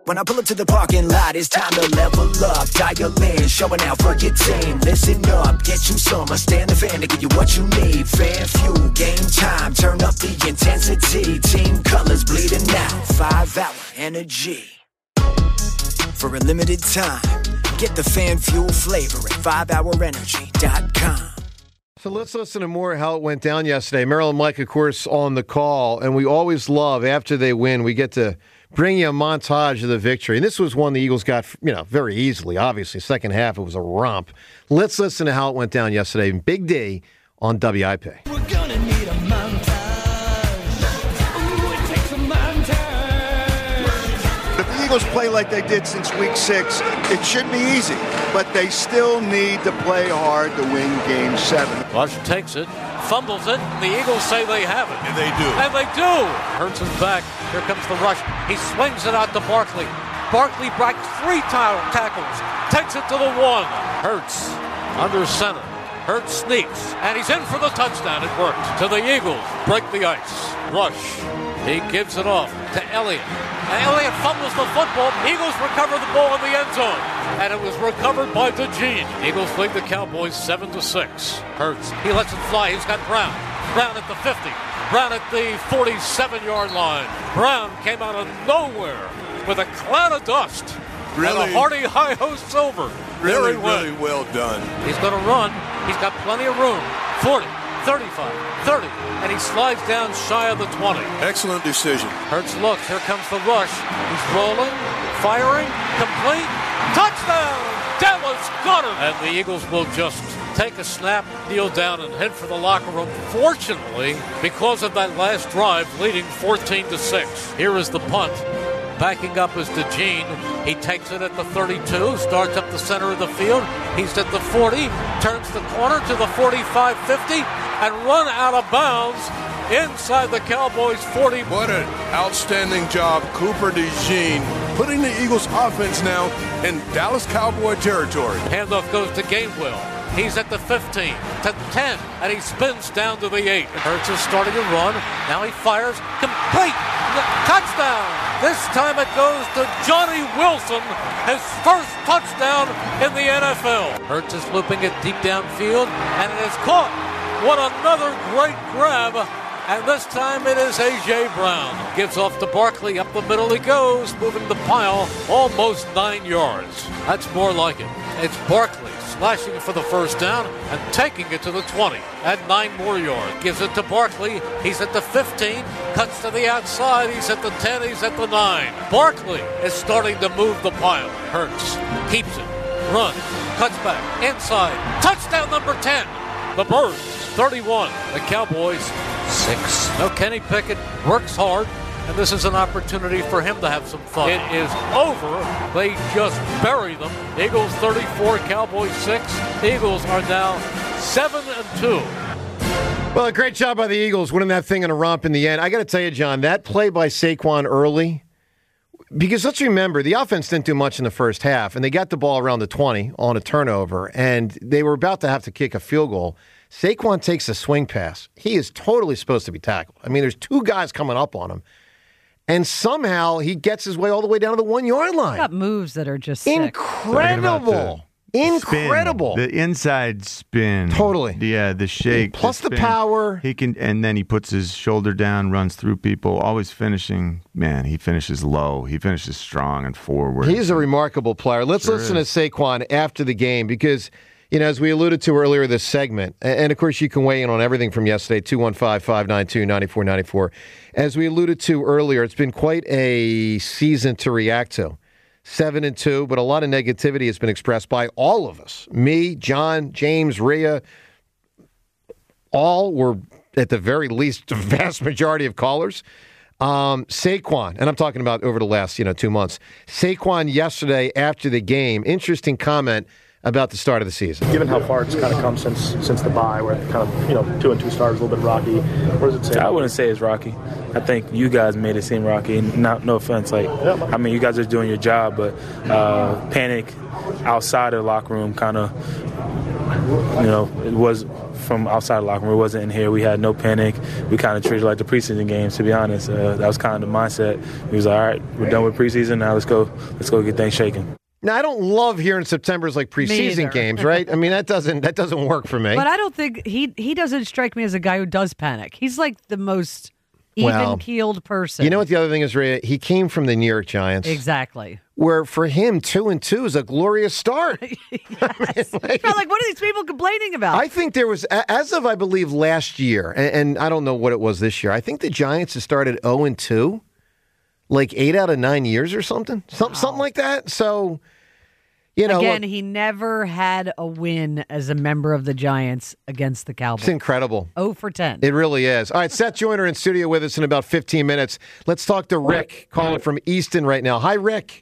When I pull up to the parking lot, it's time to level up. Dial in, showing out for your team. Listen up, get you some. Stand the fan to give you what you need. Fan fuel, game time, turn up the intensity. Team colors bleeding out, 5-hour energy. For a limited time, get the fan fuel flavor at 5hourenergy.com. So let's listen to more how it went down yesterday. Merrill and Mike, of course, on the call. And we always love, after they win, we get to bring you a montage of the victory. And this was one the Eagles got, very easily, obviously. Second half, it was a romp. Let's listen to how it went down yesterday. Big D on WIP. We're gonna need a montage. Ooh, it takes a montage. If the Eagles play like they did since week 6, it should be easy. But they still need to play hard to win game 7. Rush takes it. Fumbles it. The Eagles say they have it. And they do. And they do. Hurts is back. Here comes the rush. He swings it out to Barkley. Barkley breaks 3 tackles. Takes it to the 1. Hurts under center. Hurts sneaks. And he's in for the touchdown. It worked. To the Eagles. Break the ice. Rush. He gives it off to Elliott. And Elliott fumbles the football. Eagles recover the ball in the end zone. And it was recovered by DeJean. Eagles lead the Cowboys 7-6. Hurts. He lets it fly. He's got Brown. Brown at the 50. Brown at the 47-yard line. Brown came out of nowhere with a cloud of dust. Really? And a hearty hi-ho silver. Really well done. He's going to run. He's got plenty of room. 40, 35, 30. And he slides down shy of the 20. Excellent decision. Hurts looks. Here comes the rush. He's rolling, firing, complete. Touchdown! Dallas Goedert! And the Eagles will just take a snap, kneel down, and head for the locker room. Fortunately, because of that last drive, leading 14-6. Here is the punt. Backing up is DeJean. He takes it at the 32, starts up the center of the field. He's at the 40, turns the corner to the 45-50, and run out of bounds inside the Cowboys' 40. What an outstanding job, Cooper DeJean, putting the Eagles' offense now in Dallas Cowboy territory. Handoff goes to Gainwell. He's at the 15, to the 10, and he spins down to the 8. Hurts is starting to run. Now he fires. Complete! Touchdown! This time it goes to Johnny Wilson, his first touchdown in the NFL. Hurts is looping it deep downfield, and it is caught. What another great grab. And this time it is A.J. Brown. Gives off to Barkley. Up the middle he goes, moving the pile almost 9 yards. That's more like it. It's Barkley slashing for the first down and taking it to the 20 at 9 more yards. Gives it to Barkley. He's at the 15. Cuts to the outside. He's at the 10. He's at the 9. Barkley is starting to move the pile. Hurts keeps it. Runs. Cuts back. Inside. Touchdown number 10. The Birds 31. The Cowboys 6. No, Kenny Pickett works hard, and this is an opportunity for him to have some fun. It is over. They just bury them. Eagles 34, Cowboys 6. Eagles are now 7-2. Well, a great job by the Eagles winning that thing in a romp in the end. I got to tell you, John, that play by Saquon early, because let's remember, the offense didn't do much in the first half, and they got the ball around the 20 on a turnover, and they were about to have to kick a field goal. Saquon takes a swing pass. He is totally supposed to be tackled. I mean, there's 2 guys coming up on him. And somehow he gets his way all the way down to the 1 yard line. Got moves that are just sick. Incredible. Incredible. Spin, the inside spin. Totally. Yeah, the shake. Plus the power. He can, and then he puts his shoulder down, runs through people, always finishing. Man, he finishes low. He finishes strong and forward. He's a remarkable player. Let's listen to Saquon after the game because, as we alluded to earlier this segment, and of course you can weigh in on everything from yesterday, 215-592-9494. As we alluded to earlier, it's been quite a season to react to. 7-2, but a lot of negativity has been expressed by all of us. Me, John, James, Rhea, all were, at the very least, the vast majority of callers. Saquon, and I'm talking about over the last 2 months. Saquon yesterday after the game, interesting comment about the start of the season. Given how far it's kind of come since the bye, where kind of 2-2 starts, a little bit rocky. What does it say? I wouldn't say it's rocky. I think you guys made it seem rocky. No offense, you guys are doing your job, but panic outside of the locker room kind of, it was from outside the locker room. It wasn't in here. We had no panic. We kind of treated it like the preseason games, to be honest. That was kind of the mindset. He was like, all right, we're done with preseason. Now let's go get things shaking. Now, I don't love hearing September's like preseason games, right? I mean, that doesn't work for me. But I don't think he doesn't strike me as a guy who does panic. He's like the most even-keeled person. You know what the other thing is, Rhea? He came from the New York Giants. Exactly. Where for him, 2-2 is a glorious start. Yes. What are these people complaining about? I think there was, as of I believe last year, and I don't know what it was this year, I think the Giants have started 0-2, like 8 out of 9 years or something. Something like that. So, you know. Again, he never had a win as a member of the Giants against the Cowboys. It's incredible. 0 for 10. It really is. All right, Seth Joyner in studio with us in about 15 minutes. Let's talk to Rick, calling from Easton right now. Hi, Rick.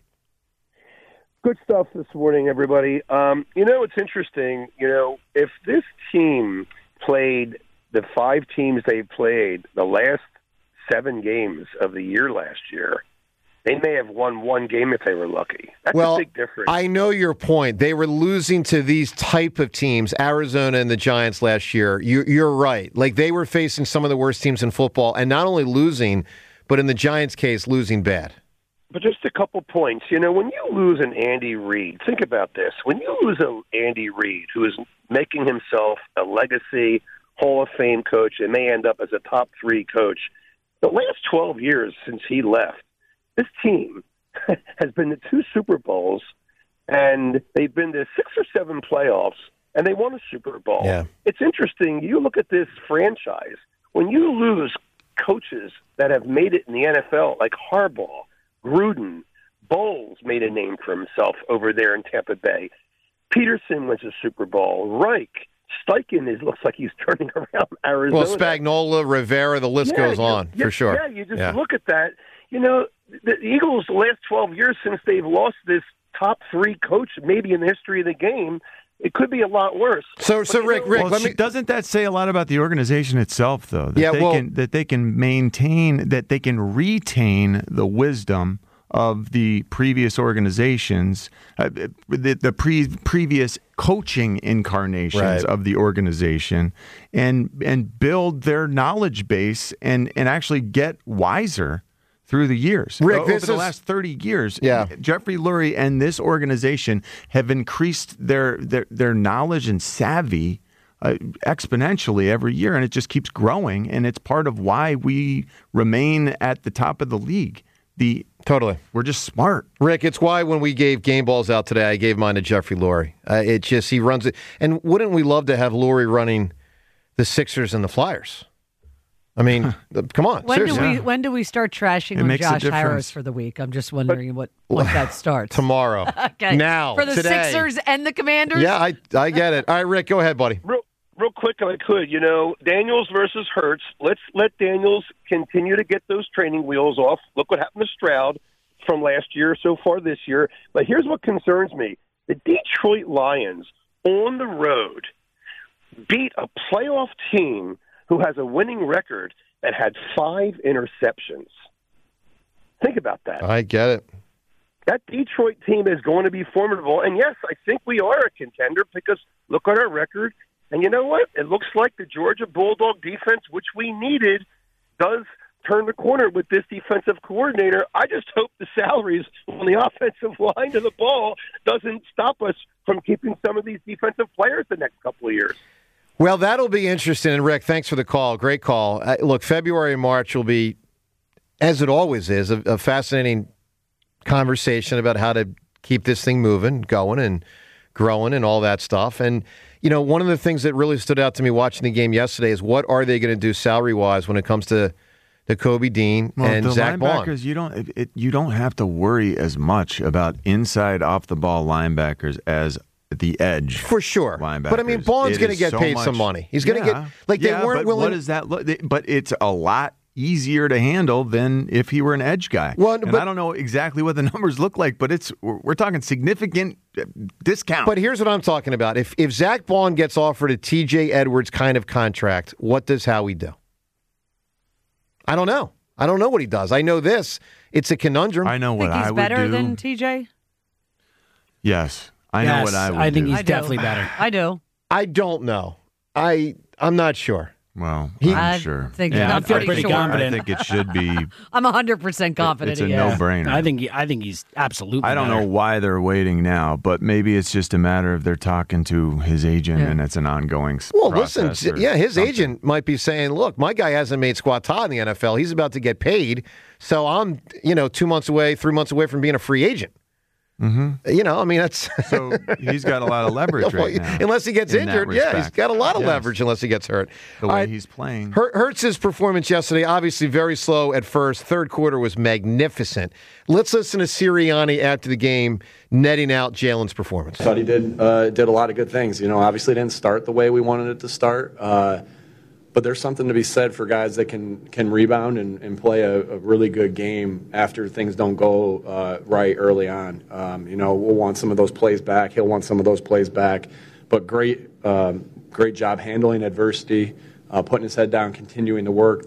Good stuff this morning, everybody. It's interesting. If this team played the 5 teams they played the last 7 games of the year last year, they may have won 1 game if they were lucky. That's a big difference. I know your point. They were losing to these type of teams, Arizona and the Giants last year. You're right. Like, they were facing some of the worst teams in football, and not only losing, but in the Giants' case, losing bad. But just a couple points. When you lose an Andy Reid, think about this. When you lose an Andy Reid, who is making himself a legacy Hall of Fame coach and may end up as a top 3 coach, the last 12 years since he left, this team has been to 2 Super Bowls, and they've been to 6 or 7 playoffs, and they won a Super Bowl. Yeah. It's interesting. You look at this franchise. When you lose coaches that have made it in the NFL, like Harbaugh, Gruden, Bowles made a name for himself over there in Tampa Bay. Peterson wins a Super Bowl. Reich, Steichen looks like he's turning around Arizona. Well, Spagnuolo, Rivera, the list goes on, for sure. Yeah, you just look at that. The Eagles, the last 12 years since they've lost this top 3 coach, maybe in the history of the game, it could be a lot worse. So Rick, doesn't that say a lot about the organization itself, though? That they can maintain, that they can retain the wisdom of the previous organizations, previous coaching incarnations of the organization, and build their knowledge base and actually get wiser through the years. Rick, over the last 30 years, Jeffrey Lurie and this organization have increased their knowledge and savvy exponentially every year, and it just keeps growing, and it's part of why we remain at the top of the league. Totally. We're just smart. Rick, it's why when we gave game balls out today, I gave mine to Jeffrey Lurie. He runs it. And wouldn't we love to have Lurie running the Sixers and the Flyers? I mean, come on. When do we start trashing on Josh Harris for the week? I'm just wondering what that starts. Tomorrow. Okay. Now. For the today. Sixers and the Commanders? Yeah, I get it. All right, Rick, go ahead, buddy. Real quick, if I could, Daniels versus Hurts. Let's let Daniels continue to get those training wheels off. Look what happened to Stroud from last year so far this year. But here's what concerns me. The Detroit Lions on the road beat a playoff team who has a winning record that had 5 interceptions. Think about that. I get it. That Detroit team is going to be formidable. And, yes, I think we are a contender because look at our record. And you know what? It looks like the Georgia Bulldog defense, which we needed, does turn the corner with this defensive coordinator. I just hope the salaries on the offensive line to the ball doesn't stop us from keeping some of these defensive players the next couple of years. Well, that'll be interesting. And, Rick, thanks for the call. Great call. Look, February and March will be, as it always is, a fascinating conversation about how to keep this thing moving, going, and growing and all that stuff. And, one of the things that really stood out to me watching the game yesterday is what are they going to do salary-wise when it comes to Kobe Dean and Zach Bond. You don't have to worry as much about inside off the ball linebackers as the edge for sure. Linebackers. But I mean, Bond's going to get paid some money. He's going to get they weren't willing. What does that look? But it's a lot easier to handle than if he were an edge guy. Well, and I don't know exactly what the numbers look like, but we're talking significant discount. But here's what I'm talking about: if Zach Bond gets offered a T.J. Edwards kind of contract, what does Howie do? I don't know. I don't know what he does. I know this. It's a conundrum. I know what I would do. He's better than T.J.? Yes. I know what I would do. I think he's definitely better. I do. I don't know. I I'm not sure. Well, He- I'm I sure. think Yeah, I'm I feel pretty pretty sure. confident. I think it should be. I'm 100% confident. It's a he is. no-brainer. I think he's absolutely. I don't better. know why they're waiting now, but maybe it's just a matter of they're talking to his agent Yeah. and it's an ongoing Well, process. listen, or his something. agent might be saying, look, my guy hasn't made squat tot in the NFL. He's about to get paid. So I'm, 2 months away, 3 months away from being a free agent. Mm-hmm. I mean, that's. So he's got a lot of leverage right now. Unless he gets in that injured. Yeah, he's respect. got a lot of Yes. leverage unless he gets hurt. The All way right. he's playing. Hurts' performance yesterday, obviously very slow at first. Third quarter was magnificent. Let's listen to Sirianni after the game, netting out Jalen's performance. Thought he did a lot of good things. Obviously didn't start the way we wanted it to start, but there's something to be said for guys that can rebound and play a really good game after things don't go right early on. We'll want some of those plays back. He'll want some of those plays back. But great job handling adversity, putting his head down, continuing to work.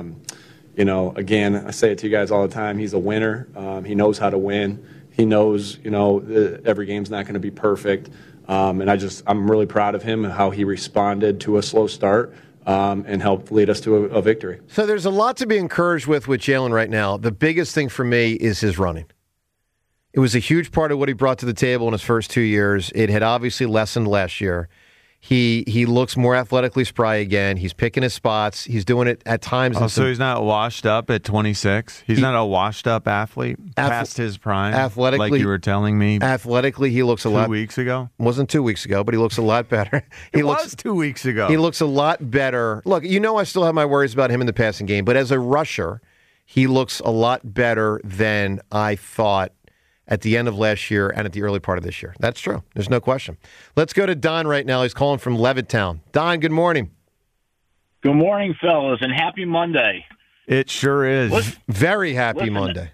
Again, I say it to you guys all the time. He's a winner. He knows how to win. He knows, every game's not going to be perfect. And I'm really proud of him and how he responded to a slow start and helped lead us to a victory. So there's a lot to be encouraged with Jalen right now. The biggest thing for me is his running. It was a huge part of what he brought to the table in his first 2 years. It had obviously lessened last year. He looks more athletically spry again. He's picking his spots. He's doing it at times. So he's not washed up at 26? He's not a washed-up athlete past his prime? Athletically, like you were telling me athletically, he looks a lot... 2 weeks ago? Wasn't 2 weeks ago, but he looks a lot better. It was 2 weeks ago. He looks a lot better. Look, I still have my worries about him in the passing game, but as a rusher, he looks a lot better than I thought at the end of last year and at the early part of this year. That's true. There's no question. Let's go to Don right now. He's calling from Levittown. Don, good morning. Good morning, fellas, and happy Monday. It sure is. Very happy Monday.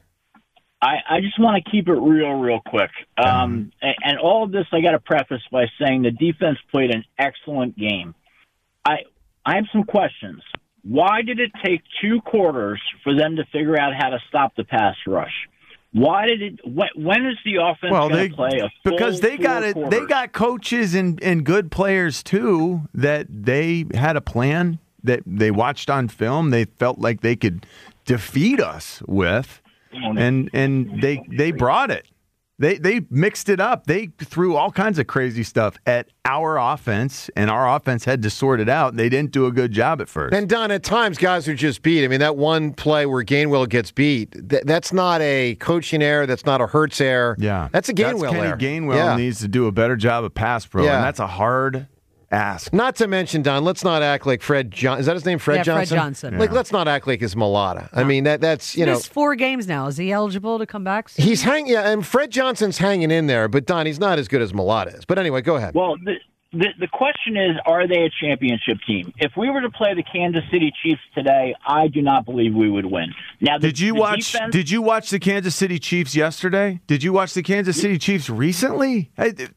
I just want to keep it real quick. And all of this, I got to preface by saying the defense played an excellent game. I have some questions. Why did it take 2 quarters for them to figure out how to stop the pass rush? Why did it? When is the offense going to play a full because they got 4 it. quarters? They got coaches and good players too that they had a plan that they watched on film. They felt like they could defeat us with, and they brought it. They mixed it up. They threw all kinds of crazy stuff at our offense, and our offense had to sort it out. They didn't do a good job at first. And, Don, at times guys are just beat. I mean, that one play where Gainwell gets beat, that's not a coaching error. That's not a Hurts error. Yeah. That's a Gainwell error. Kenny Gainwell needs to do a better job of pass pro, and that's a hard ask. Not to mention, Don, let's not act like Fred Johnson. Is that his name, Fred Johnson? Fred Johnson. Like, let's not act like his Mulata. I mean, that's, He's missed 4 games now. Is he eligible to come back soon? He's hanging, and Fred Johnson's hanging in there, but Don, he's not as good as Mulata is. But anyway, go ahead. Well, the question is, are they a championship team? If we were to play the Kansas City Chiefs today, I do not believe we would win. Now, Did you watch the Kansas City Chiefs yesterday? Did you watch the Kansas City Chiefs recently?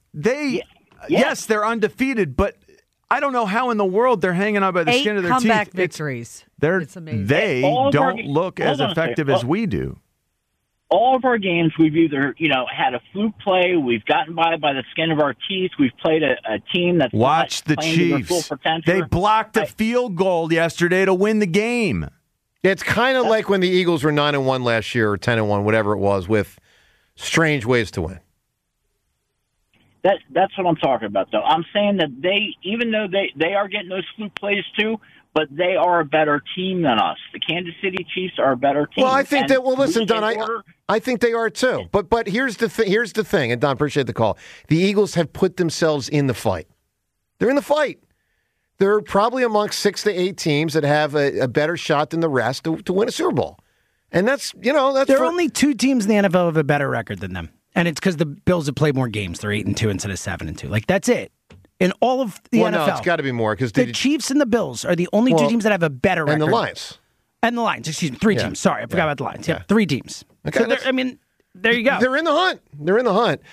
Yes, they're undefeated, but I don't know how in the world they're hanging on by the 8 skin of their comeback teeth. victories. It's amazing. They don't look as effective as we do. All of our games, we've either had a fluke play, we've gotten by the skin of our teeth, we've played a team that's watch the playing to their full Chiefs. potential. They blocked a field goal yesterday to win the game. It's kind of like when the Eagles were 9-1 last year, or 10-1, whatever it was, with strange ways to win. That's what I'm talking about, though. I'm saying that even though they are getting those fluke plays too, but they are a better team than us. The Kansas City Chiefs are a better team. Well, I think that. Well, listen, Don, I think they are too. But here's the thing, and Don, appreciate the call. The Eagles have put themselves in the fight. They're in the fight. They're probably amongst 6 to 8 teams that have a better shot than the rest to win a Super Bowl, and that's There are only 2 teams in the NFL with a better record than them. And it's because the Bills have played more games. They're 8-2 instead of 7-2. Like, that's it. In all of the NFL. No, it's got to be more. Because the Chiefs and the Bills are the only 2 teams that have a better record. And the Lions. And the Lions. Excuse me. 3 teams. Sorry, I forgot about the Lions. Yeah, 3 teams. Okay, So there you go. They're in the hunt. They're in the hunt.